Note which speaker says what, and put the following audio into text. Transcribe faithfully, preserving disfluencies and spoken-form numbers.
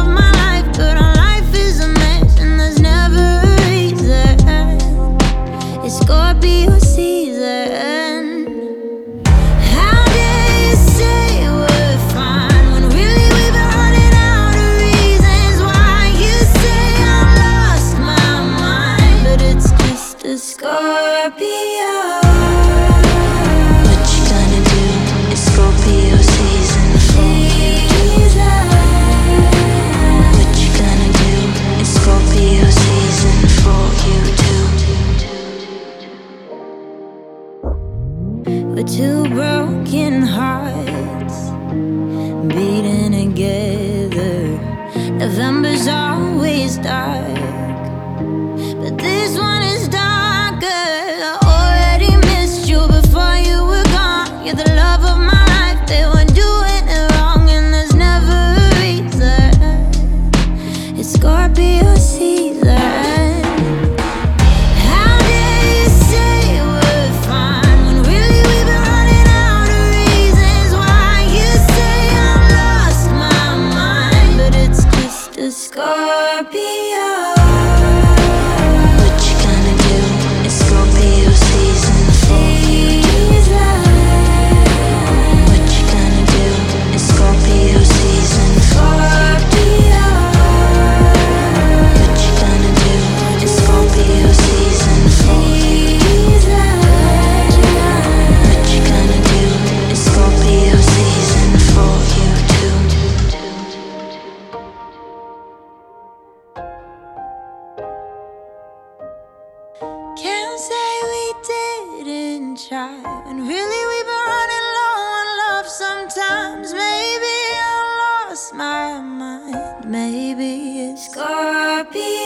Speaker 1: of my life, but our life is a mess, and there's never a reason. It's Scorpio season. How dare you say we're fine when really we've been running out of reasons why. You say I've lost my mind, but it's just a Scorpio.
Speaker 2: What you gonna do? It's Scorpio season for you. What you gonna do? It's Scorpio season for you too.
Speaker 1: We're two broken hearts beating together. November's always dark, but this one is darker. I already missed you before you were gone. You're the love of my life, they weren't doing it wrong, and there's never a reason. It's Scorpio season. How dare you say we're fine when really we've been running out of reasons why. You say I've lost my mind, but it's just a Scorpio.
Speaker 2: What you gonna do? It's Scorpio season for you. What you gonna do? It's Scorpio season for you. What you gonna do? It's Scorpio season for you. What you gonna do? It's Scorpio season for you too.
Speaker 1: Can't say we didn't try, and really we've been running low on love sometimes. Maybe I lost my mind. Maybe it's Scorpio.